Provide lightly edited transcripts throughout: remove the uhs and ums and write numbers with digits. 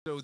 So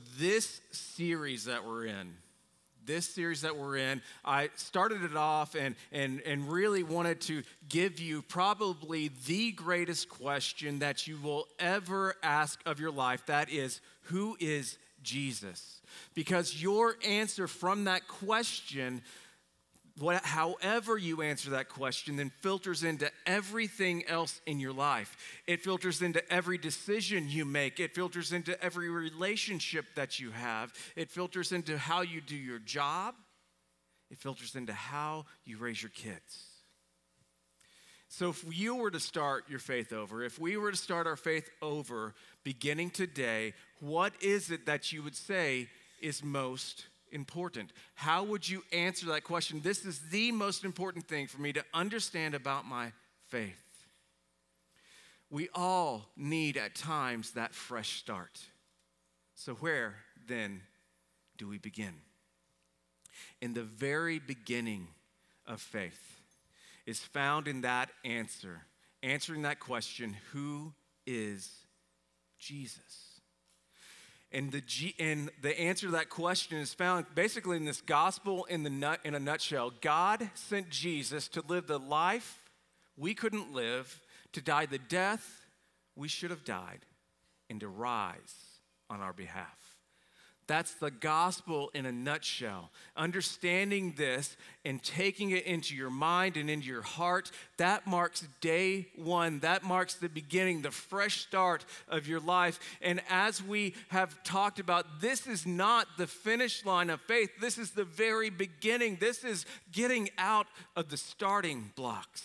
this series that we're in, I started it off and really wanted to give you probably the greatest question that you will ever ask of your life. That is, who is Jesus? Because your answer from that question, however you answer that question, then filters into everything else in your life. It filters into every decision you make. It filters into every relationship that you have. It filters into how you do your job. It filters into how you raise your kids. So if you were to start your faith over, if we were to start our faith over beginning today, what is it that you would say is most important? How would you answer that question? This is the most important thing for me to understand about my faith. We all need at times that fresh start. So where then do we begin? In the very beginning of faith is found in that answer, answering that question, who is Jesus? And the answer to that question is found basically in this gospel in a nutshell. God sent Jesus to live the life we couldn't live, to die the death we should have died, and to rise on our behalf. That's the gospel in a nutshell. Understanding this and taking it into your mind and into your heart, that marks day one. That marks the beginning, the fresh start of your life. And as we have talked about, this is not the finish line of faith. This is the very beginning. This is getting out of the starting blocks.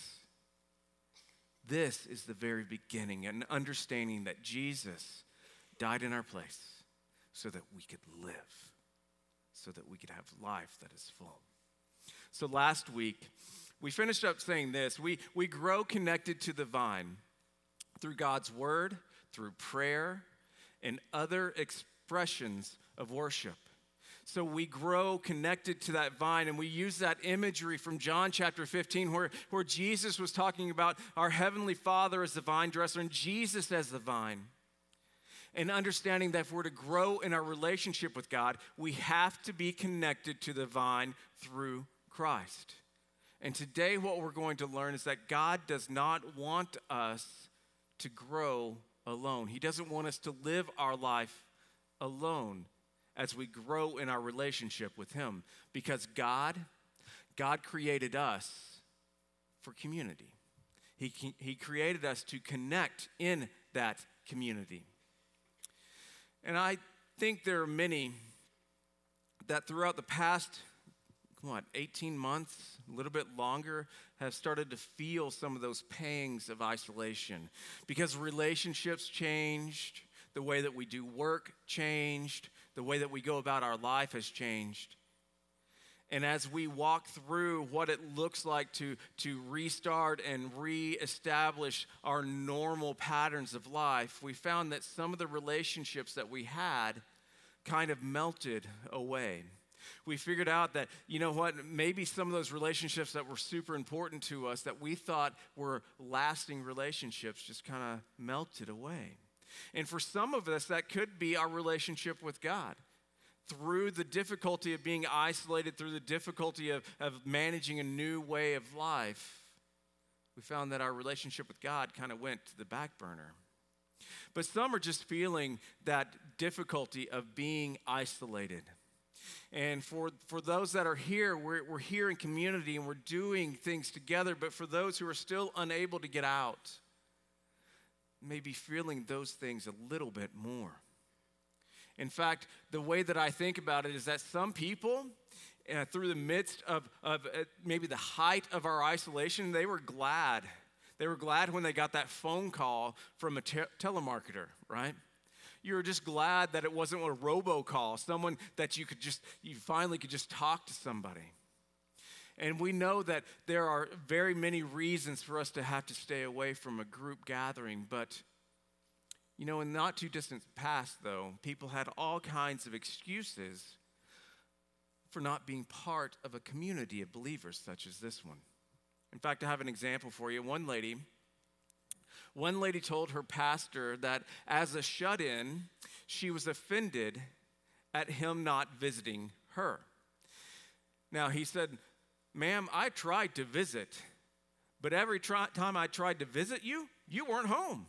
This is the very beginning, and understanding that Jesus died in our place, so that we could live, so that we could have life that is full. So last week, we finished up saying this. We grow connected to the vine through God's word, through prayer, and other expressions of worship. So we grow connected to that vine, and we use that imagery from John chapter 15 where Jesus was talking about our heavenly Father as the vine dresser and Jesus as the vine. And understanding that if we're to grow in our relationship with God, we have to be connected to the vine through Christ. And today what we're going to learn is that God does not want us to grow alone. He doesn't want us to live our life alone as we grow in our relationship with Him. Because God created us for community. He created us to connect in that community. And I think there are many that throughout the past, 18 months, a little bit longer, have started to feel some of those pangs of isolation. Because relationships changed, the way that we do work changed, the way that we go about our life has changed. And as we walk through what it looks like to restart and reestablish our normal patterns of life, we found that some of the relationships that we had kind of melted away. We figured out that, maybe some of those relationships that were super important to us that we thought were lasting relationships just kind of melted away. And for some of us, that could be our relationship with God. Through the difficulty of being isolated, through the difficulty of managing a new way of life, we found that our relationship with God kind of went to the back burner. But some are just feeling that difficulty of being isolated. And for those that are here, we're here in community and we're doing things together, but for those who are still unable to get out, maybe feeling those things a little bit more. In fact, the way that I think about it is that some people, through the midst of maybe the height of our isolation, they were glad. They were glad when they got that phone call from a telemarketer, right? You were just glad that it wasn't a robocall, someone that you finally could just talk to somebody. And we know that there are very many reasons for us to have to stay away from a group gathering, but in not too distant past, though, people had all kinds of excuses for not being part of a community of believers such as this one. In fact, I have an example for you. One lady told her pastor that as a shut-in, she was offended at him not visiting her. Now he said, "Ma'am, I tried to visit, but every time I tried to visit you, you weren't home."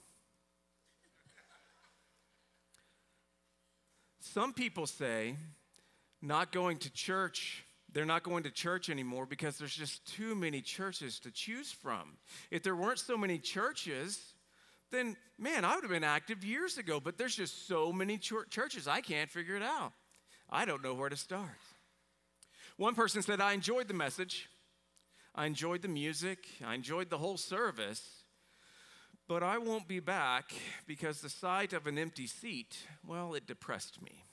Some people say not going to church, they're not going to church anymore because there's just too many churches to choose from. If there weren't so many churches, then, man, I would have been active years ago, but there's just so many churches, I can't figure it out. I don't know where to start. One person said, "I enjoyed the message. I enjoyed the music. I enjoyed the whole service, but I won't be back because the sight of an empty seat, well, it depressed me."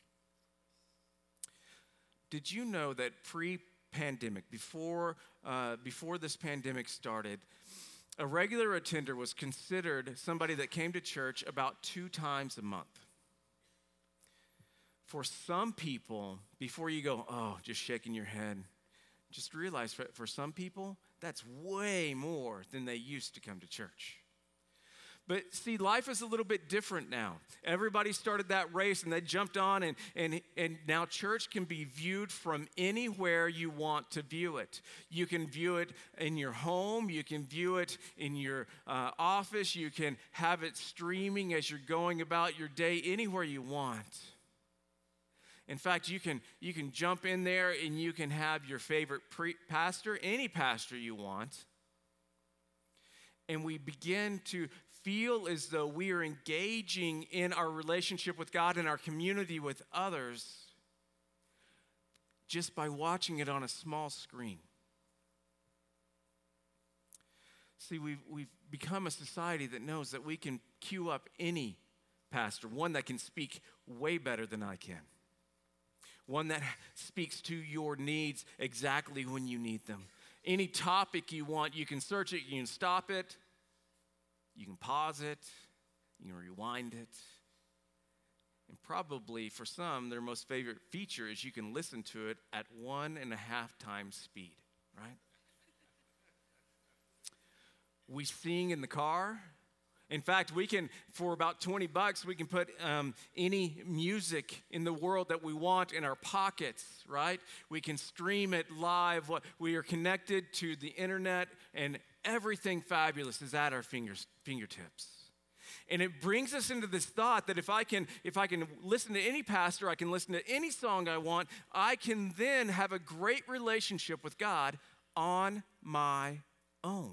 Did you know that pre-pandemic, before this pandemic started, a regular attender was considered somebody that came to church about 2 times a month? For some people, before you go, "Oh, just shaking your head," just realize for some people, that's way more than they used to come to church. But see, life is a little bit different now. Everybody started that race and they jumped on, and now church can be viewed from anywhere you want to view it. You can view it in your home. You can view it in your office. You can have it streaming as you're going about your day, anywhere you want. In fact, you can jump in there and you can have your favorite pastor, any pastor you want. And we begin to feel as though we are engaging in our relationship with God and our community with others just by watching it on a small screen. See, we've become a society that knows that we can queue up any pastor, one that can speak way better than I can, one that speaks to your needs exactly when you need them. Any topic you want, you can search it, you can stop it, you can pause it, you can rewind it. And probably for some, their most favorite feature is you can listen to it at 1.5 times speed, right? We sing in the car. In fact, we can, for about $20, we can put any music in the world that we want in our pockets, right? We can stream it live. We are connected to the internet, and everything fabulous is at our fingertips. And it brings us into this thought that if I can listen to any pastor, I can listen to any song I want, I can then have a great relationship with God on my own.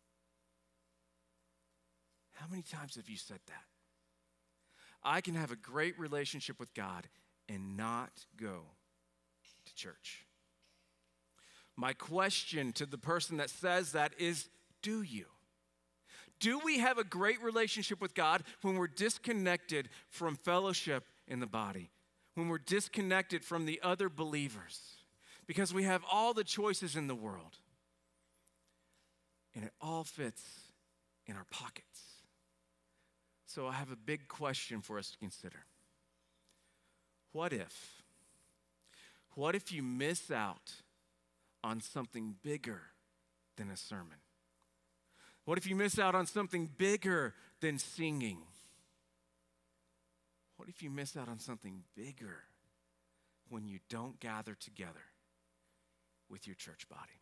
How many times have you said that? I can have a great relationship with God and not go to church. My question to the person that says that is, do you? Do we have a great relationship with God when we're disconnected from fellowship in the body? When we're disconnected from the other believers? Because we have all the choices in the world. And it all fits in our pockets. So I have a big question for us to consider. What if you miss out on something bigger than a sermon? What if you miss out on something bigger than singing? What if you miss out on something bigger when you don't gather together with your church body?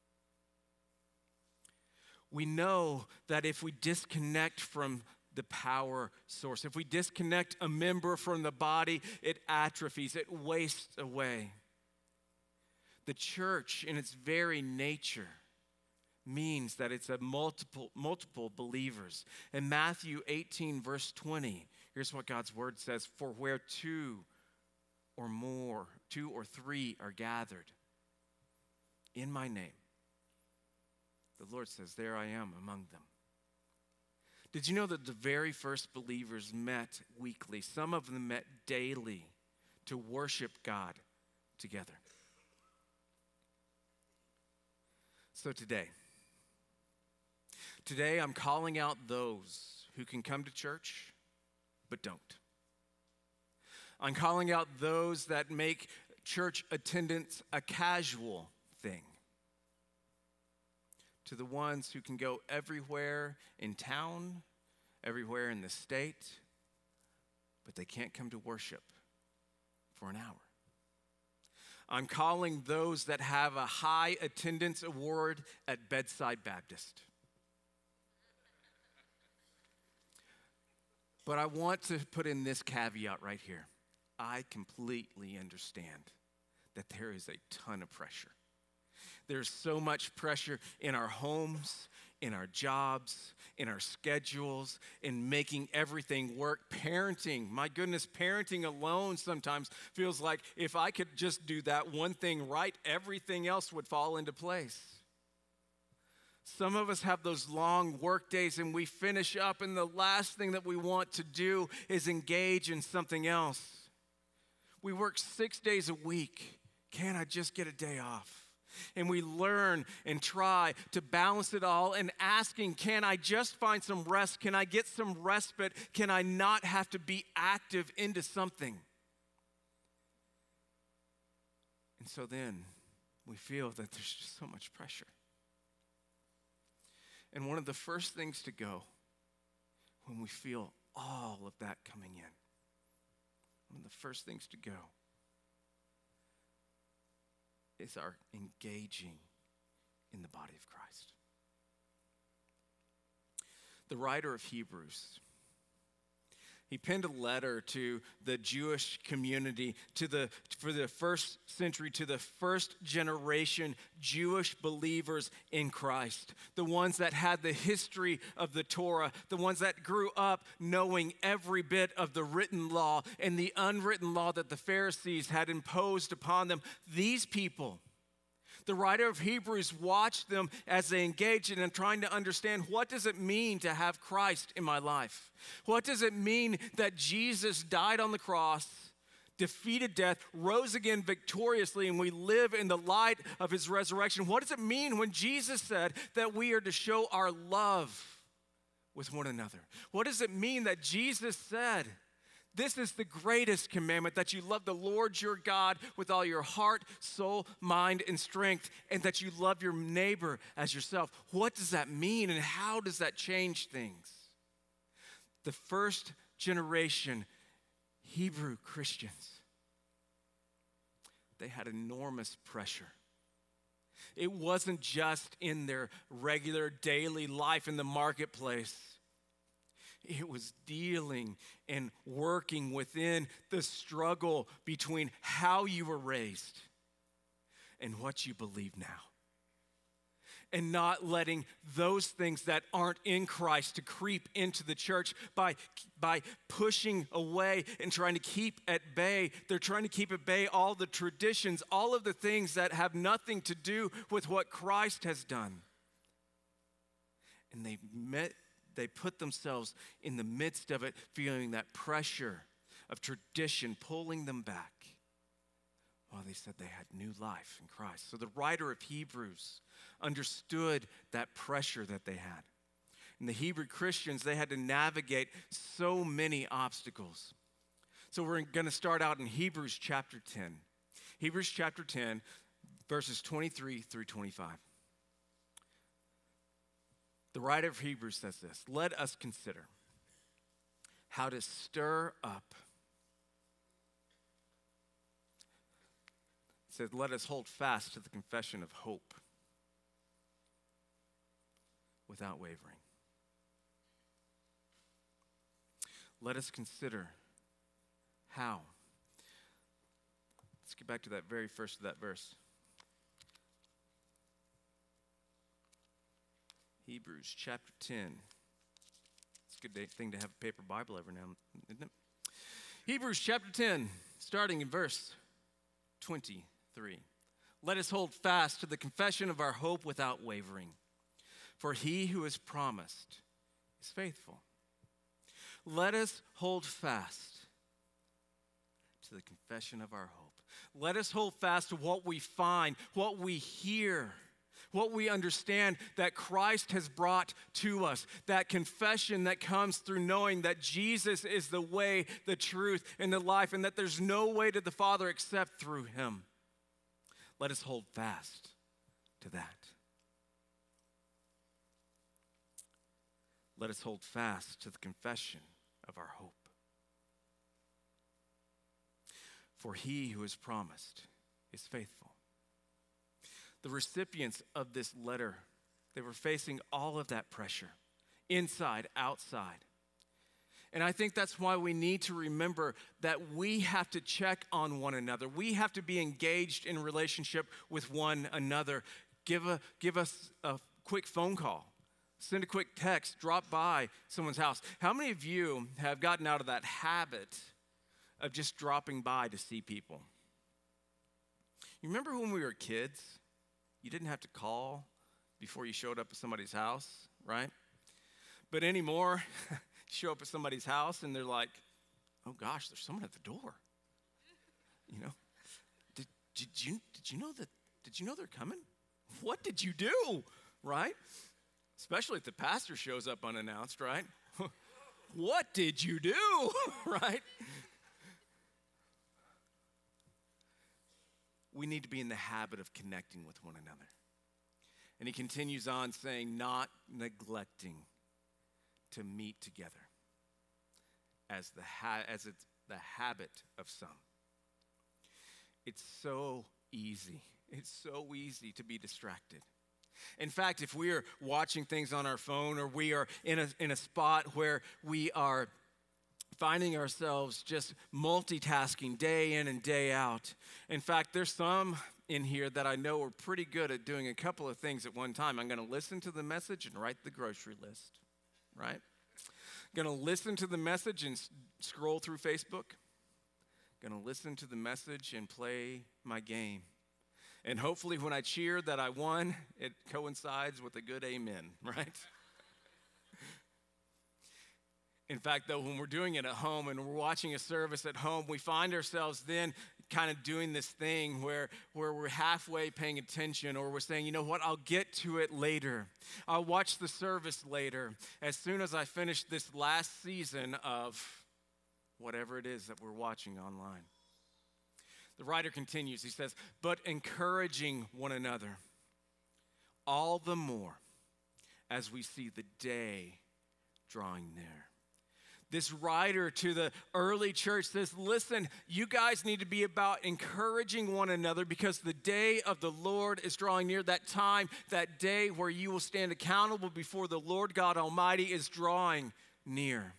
We know that if we disconnect from the power source, if we disconnect a member from the body, it atrophies, it wastes away. The church, in its very nature, means that it's a multiple believers. In Matthew 18, verse 20, here's what God's word says: "For where two or three are gathered in my name, the Lord says, there I am among them." Did you know that the very first believers met weekly? Some of them met daily to worship God together. So today I'm calling out those who can come to church but don't. I'm calling out those that make church attendance a casual thing. To the ones who can go everywhere in town, everywhere in the state, but they can't come to worship for an hour. I'm calling those that have a high attendance award at Bedside Baptist. But I want to put in this caveat right here. I completely understand that there is a ton of pressure. There's so much pressure in our homes, in our jobs, in our schedules, in making everything work. Parenting, my goodness, parenting alone sometimes feels like if I could just do that one thing right, everything else would fall into place. Some of us have those long work days and we finish up, and the last thing that we want to do is engage in something else. We work 6 days a week. Can I just get a day off? And we learn and try to balance it all and asking, can I just find some rest? Can I get some respite? Can I not have to be active into something? And so then we feel that there's just so much pressure. And one of the first things to go when we feel all of that coming in, one of the first things to go is our engaging in the body of Christ. The writer of Hebrews, he penned a letter to the Jewish community, for the first century, to the first generation Jewish believers in Christ, the ones that had the history of the Torah, the ones that grew up knowing every bit of the written law and the unwritten law that the Pharisees had imposed upon them. These people, the writer of Hebrews watched them as they engaged in and trying to understand, what does it mean to have Christ in my life? What does it mean that Jesus died on the cross, defeated death, rose again victoriously, and we live in the light of his resurrection? What does it mean when Jesus said that we are to show our love with one another? What does it mean that Jesus said, this is the greatest commandment, that you love the Lord your God with all your heart, soul, mind, and strength, and that you love your neighbor as yourself? What does that mean, and how does that change things? The first generation Hebrew Christians, they had enormous pressure. It wasn't just in their regular daily life in the marketplace. It was dealing and working within the struggle between how you were raised and what you believe now. And not letting those things that aren't in Christ to creep into the church by pushing away and trying to keep at bay. They're trying to keep at bay all the traditions, all of the things that have nothing to do with what Christ has done. And they put themselves in the midst of it, feeling that pressure of tradition pulling them back. Well, they said they had new life in Christ. So the writer of Hebrews understood that pressure that they had. And the Hebrew Christians, they had to navigate so many obstacles. So we're going to start out in Hebrews chapter 10. Hebrews chapter 10, verses 23 through 25. The writer of Hebrews says this: let us consider how to stir up. It says, let us hold fast to the confession of hope without wavering. Let us consider how. Let's get back to that very first of that verse. Hebrews chapter 10. It's a good thing to have a paper Bible every now and then, isn't it? Hebrews chapter 10, starting in verse 23. Let us hold fast to the confession of our hope without wavering, for he who has promised is faithful. Let us hold fast to the confession of our hope. Let us hold fast to what we find, what we hear, what we understand that Christ has brought to us, that confession that comes through knowing that Jesus is the way, the truth, and the life, and that there's no way to the Father except through him. Let us hold fast to that. Let us hold fast to the confession of our hope. for he who has promised is faithful. The recipients of this letter, they were facing all of that pressure, inside, outside. And I think that's why we need to remember that we have to check on one another. We have to be engaged in relationship with one another. Give us a quick phone call. Send a quick text. Drop by someone's house. How many of you have gotten out of that habit of just dropping by to see people? You remember when we were kids? You didn't have to call before you showed up at somebody's house, right? But anymore, you show up at somebody's house and they're like, oh gosh, there's someone at the door. You know, did you know they're coming? What did you do, right? Especially if the pastor shows up unannounced, right? What did you do, right? We need to be in the habit of connecting with one another. And he continues on saying, not neglecting to meet together as it's the habit of some. It's so easy. It's so easy to be distracted. In fact, if we are watching things on our phone or we are in a spot where we are finding ourselves just multitasking day in and day out. In fact, there's some in here that I know are pretty good at doing a couple of things at one time. I'm going to listen to the message and write the grocery list, right? I'm going to listen to the message and scroll through Facebook. I'm going to listen to the message and play my game. And hopefully when I cheer that I won, it coincides with a good amen, right? In fact, though, when we're doing it at home and we're watching a service at home, we find ourselves then kind of doing this thing where we're halfway paying attention, or we're saying, you know what, I'll get to it later. I'll watch the service later as soon as I finish this last season of whatever it is that we're watching online. The writer continues, he says, but encouraging one another all the more as we see the day drawing near. This writer to the early church says, listen, you guys need to be about encouraging one another because the day of the Lord is drawing near. That time, that day where you will stand accountable before the Lord God Almighty is drawing near.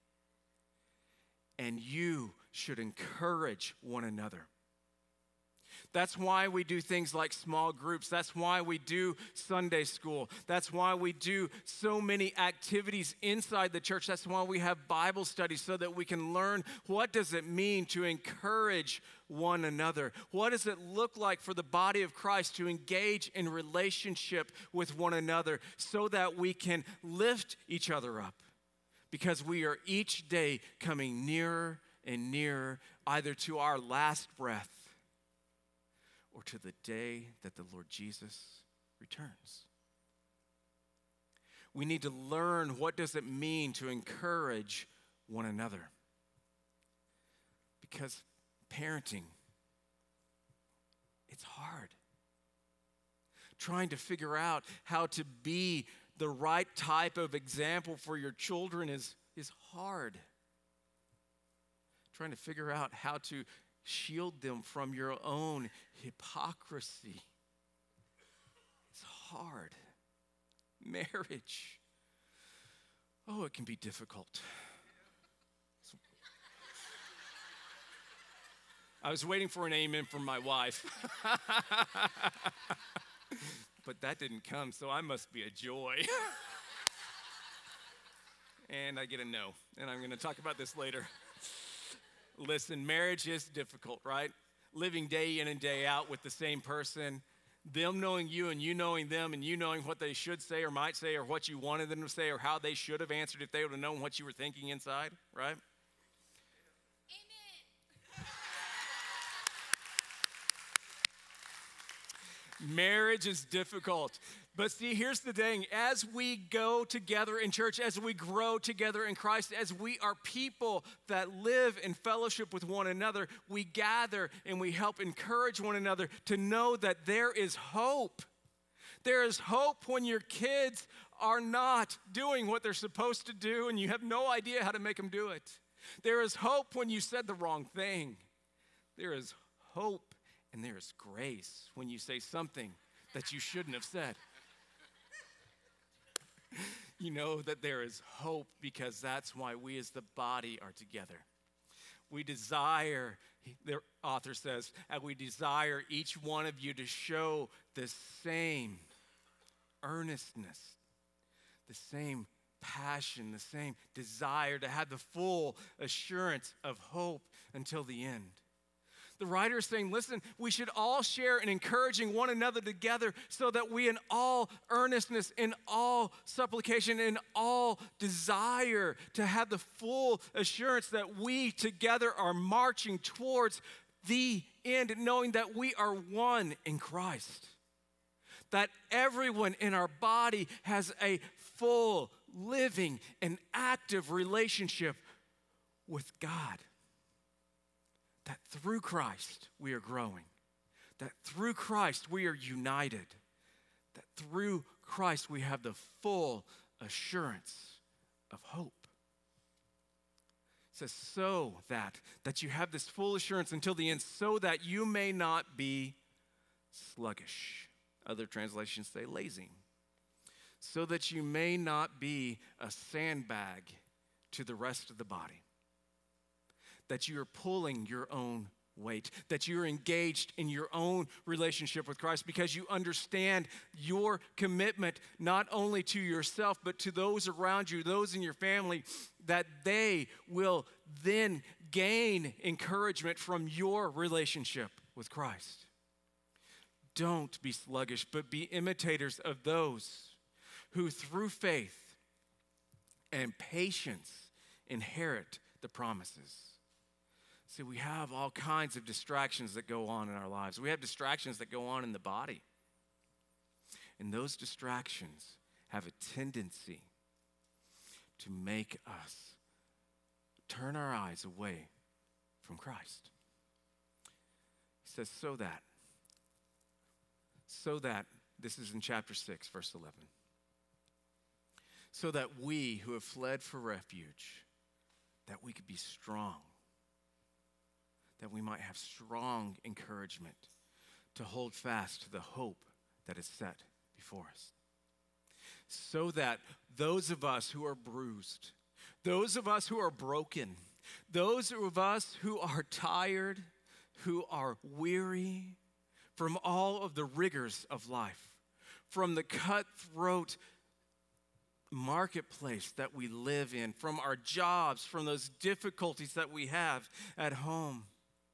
And you should encourage one another. That's why we do things like small groups. That's why we do Sunday school. That's why we do so many activities inside the church. That's why we have Bible studies so that we can learn what does it mean to encourage one another. What does it look like for the body of Christ to engage in relationship with one another so that we can lift each other up? Because we are each day coming nearer and nearer either to our last breath or to the day that the Lord Jesus returns. We need to learn what does it mean to encourage one another. Because parenting, it's hard. Trying to figure out how to be the right type of example for your children is hard. Trying to figure out how to shield them from your own hypocrisy. It's hard. Marriage. Oh, it can be difficult. I was waiting for an amen from my wife. But that didn't come, so I must be a joy. And I get a no. And I'm going to talk about this later. Listen, marriage is difficult, right? Living day in and day out with the same person, them knowing you and you knowing them and you knowing what they should say or might say or what you wanted them to say or how they should have answered if they would have known what you were thinking inside, right? Amen. Marriage is difficult. But see, here's the thing. As we go together in church, as we grow together in Christ, as we are people that live in fellowship with one another, we gather and we help encourage one another to know that there is hope. There is hope when your kids are not doing what they're supposed to do and you have no idea how to make them do it. There is hope when you said the wrong thing. There is hope and there is grace when you say something that you shouldn't have said. You know that there is hope because that's why we as the body are together. We desire, the author says, and we desire each one of you to show the same earnestness, the same passion, the same desire to have the full assurance of hope until the end. The writer is saying, listen, we should all share in encouraging one another together so that we in all earnestness, in all supplication, in all desire to have the full assurance that we together are marching towards the end, knowing that we are one in Christ. That everyone in our body has a full, living, and active relationship with God. That through Christ we are growing. That through Christ we are united. That through Christ we have the full assurance of hope. It says so that you have this full assurance until the end, so that you may not be sluggish. Other translations say lazy. So that you may not be a sandbag to the rest of the body. That you are pulling your own weight, that you're engaged in your own relationship with Christ because you understand your commitment not only to yourself, but to those around you, those in your family, that they will then gain encouragement from your relationship with Christ. Don't be sluggish, but be imitators of those who through faith and patience inherit the promises. See, we have all kinds of distractions that go on in our lives. We have distractions that go on in the body. And those distractions have a tendency to make us turn our eyes away from Christ. He says, so that, this is in chapter 6, verse 11. So that we who have fled for refuge, that we could be strong. That we might have strong encouragement to hold fast to the hope that is set before us. So that those of us who are bruised, those of us who are broken, those of us who are tired, who are weary from all of the rigors of life, from the cutthroat marketplace that we live in, from our jobs, from those difficulties that we have at home,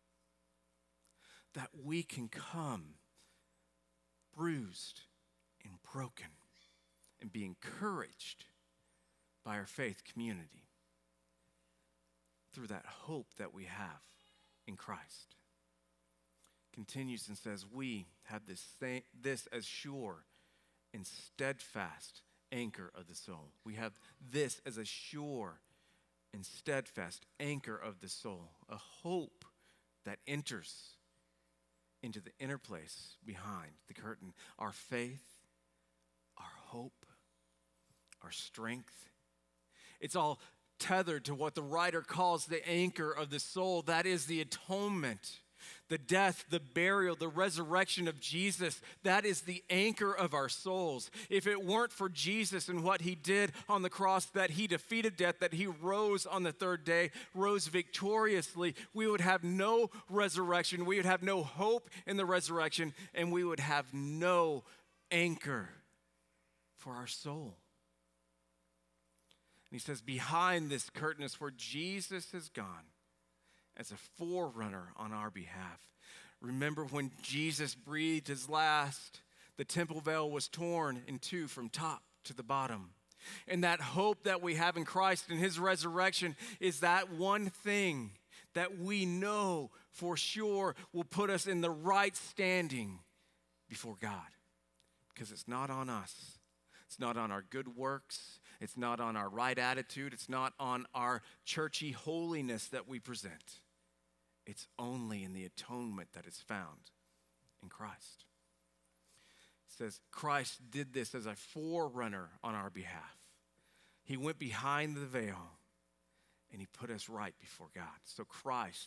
that we can come bruised and broken and be encouraged by our faith community through that hope that we have in Christ. Continues and says, we have this as sure and steadfast anchor of the soul. We have this as a sure and steadfast anchor of the soul, a hope that enters into the inner place behind the curtain. Our faith, our hope, our strength. It's all tethered to what the writer calls the anchor of the soul. That is the atonement, the death, the burial, the resurrection of Jesus. That is the anchor of our souls. If it weren't for Jesus and what he did on the cross, that he defeated death, that he rose on the third day, rose victoriously, we would have no resurrection. We would have no hope in the resurrection, and we would have no anchor for our soul. And he says, behind this curtain is where Jesus has gone as a forerunner on our behalf. Remember when Jesus breathed his last, the temple veil was torn in two from top to the bottom. And that hope that we have in Christ and his resurrection is that one thing that we know for sure will put us in the right standing before God. Because it's not on us. It's not on our good works. It's not on our right attitude. It's not on our churchy holiness that we present. It's only in the atonement that is found in Christ. It says Christ did this as a forerunner on our behalf. He went behind the veil and he put us right before God. So Christ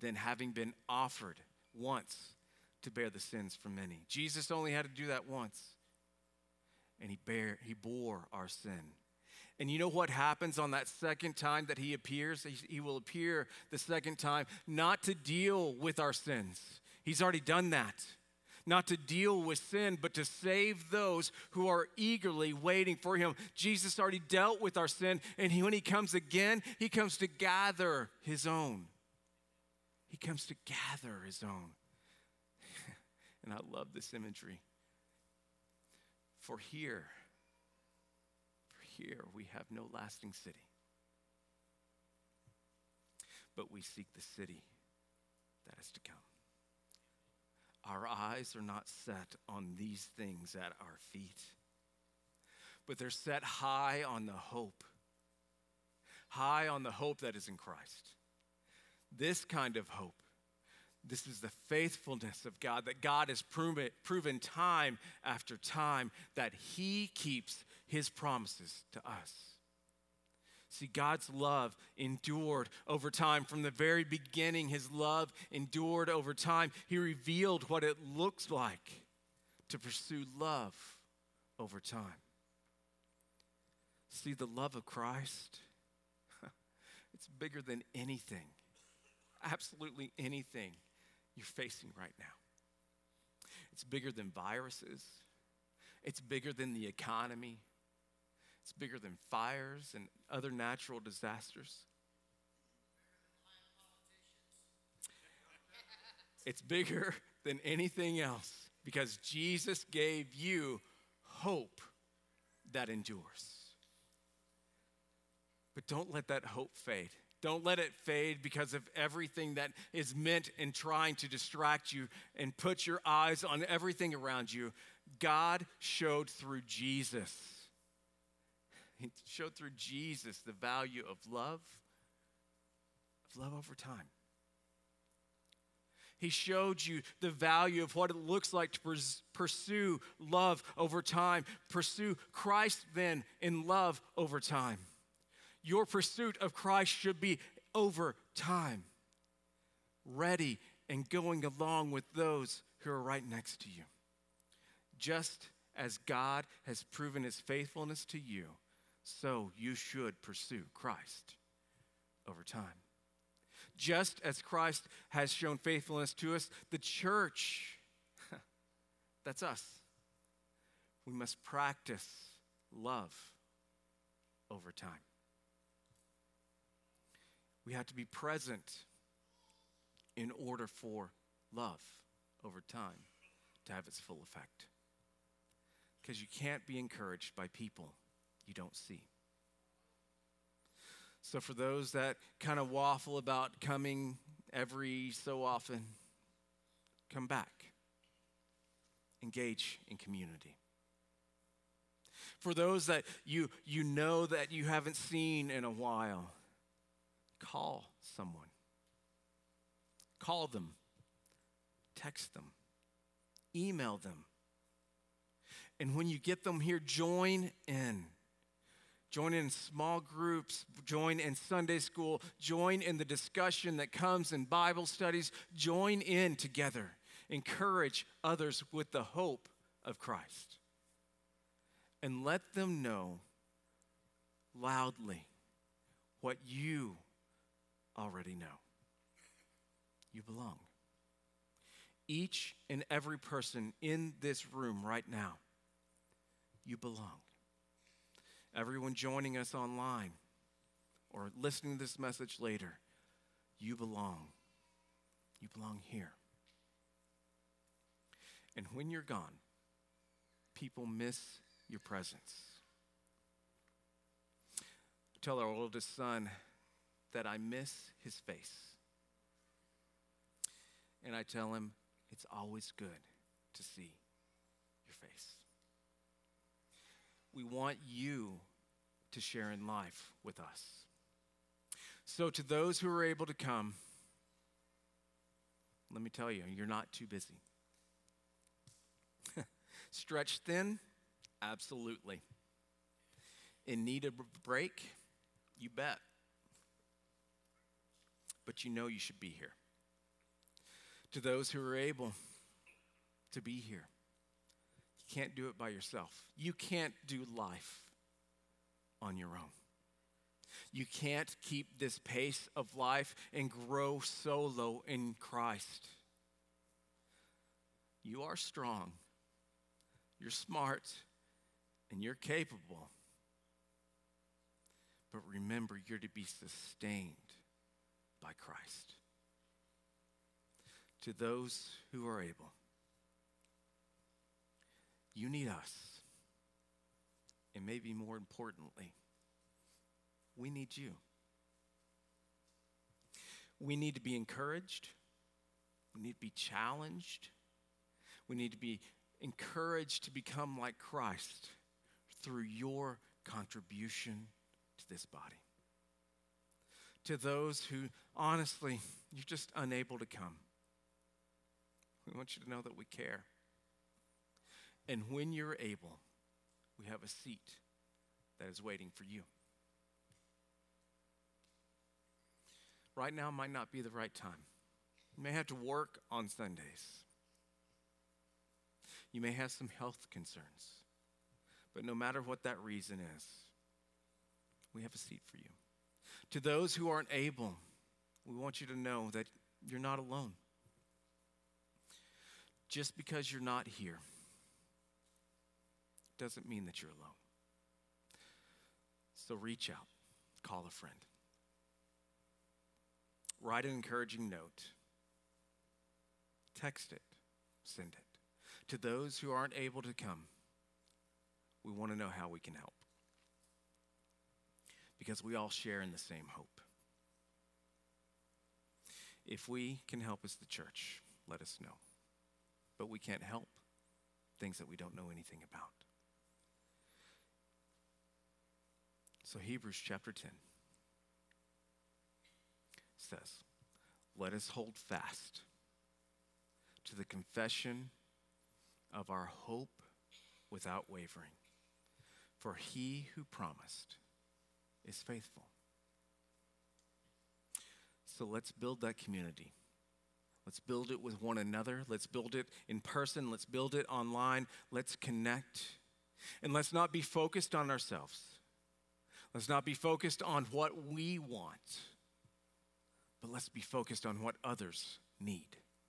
than having been offered once to bear the sins for many. Jesus only had to do that once, and he bore our sin. And you know what happens on that second time that he appears? He will appear the second time not to deal with our sins. He's already done that. Not to deal with sin, but to save those who are eagerly waiting for him. Jesus already dealt with our sin, and when he comes again, he comes to gather his own. He comes to gather his own. And I love this imagery. For here we have no lasting city, but we seek the city that is to come. Our eyes are not set on these things at our feet, but they're set high on the hope that is in Christ. This kind of hope, this is the faithfulness of God, that God has proven time after time that he keeps his promises to us. See, God's love endured over time. From the very beginning, his love endured over time. He revealed what it looks like to pursue love over time. See, the love of Christ, it's bigger than anything, absolutely anything you're facing right now. It's bigger than viruses. It's bigger than the economy. It's bigger than fires and other natural disasters. It's bigger than anything else because Jesus gave you hope that endures. But don't let that hope fade. Don't let it fade because of everything that is meant in trying to distract you and put your eyes on everything around you. God showed through Jesus. He showed through Jesus the value of love over time. He showed you the value of what it looks like to pursue love over time. Pursue Christ then in love over time. Your pursuit of Christ should be over time, ready and going along with those who are right next to you. Just as God has proven his faithfulness to you, so you should pursue Christ over time. Just as Christ has shown faithfulness to us, the church, that's us. We must practice love over time. We have to be present in order for love over time to have its full effect. Because you can't be encouraged by people you don't see. So for those that kind of waffle about coming every so often, come back. Engage in community. For those that you know that you haven't seen in a while, call someone. Call them. Text them. Email them. And when you get them here, join in. Join in small groups. Join in Sunday school. Join in the discussion that comes in Bible studies. Join in together. Encourage others with the hope of Christ. And let them know loudly what you already know. You belong. Each and every person in this room right now, you belong. Everyone joining us online or listening to this message later, you belong. You belong here. And when you're gone, people miss your presence. Tell our oldest son that I miss his face. And I tell him it's always good to see your face. We want you to share in life with us. So to those who are able to come, let me tell you, you're not too busy. Stretched thin? Absolutely. In need of a break? You bet. But you know you should be here. To those who are able to be here, you can't do it by yourself. You can't do life on your own. You can't keep this pace of life and grow solo in Christ. You are strong, you're smart, and you're capable. But remember, you're to be sustained by Christ. To those who are able, you need us. And maybe more importantly, we need you. We need to be encouraged. We need to be challenged. We need to be encouraged to become like Christ through your contribution to this body. To those who, honestly, you're just unable to come, we want you to know that we care. And when you're able, we have a seat that is waiting for you. Right now might not be the right time. You may have to work on Sundays. You may have some health concerns. But no matter what that reason is, we have a seat for you. To those who aren't able, we want you to know that you're not alone. Just because you're not here doesn't mean that you're alone. So reach out, call a friend. Write an encouraging note. Text it, send it. To those who aren't able to come, we want to know how we can help. Because we all share in the same hope. If we can help as the church, let us know. But we can't help things that we don't know anything about. So Hebrews chapter 10 says, let us hold fast to the confession of our hope without wavering. For he who promised is faithful. So let's build that community. Let's build it with one another. Let's build it in person. Let's build it online. Let's connect. And let's not be focused on ourselves. Let's not be focused on what we want. But let's be focused on what others need.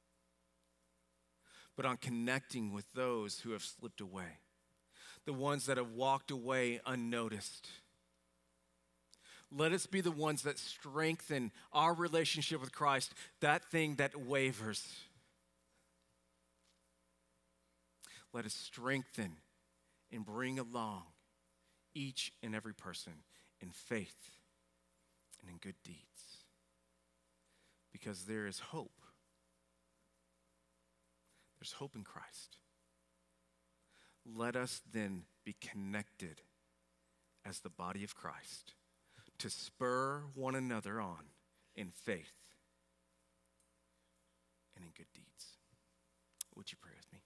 But on connecting with those who have slipped away. The ones that have walked away unnoticed. Let us be the ones that strengthen our relationship with Christ, that thing that wavers. Let us strengthen and bring along each and every person in faith and in good deeds. Because there is hope. There's hope in Christ. Let us then be connected as the body of Christ to spur one another on in faith and in good deeds. Would you pray with me?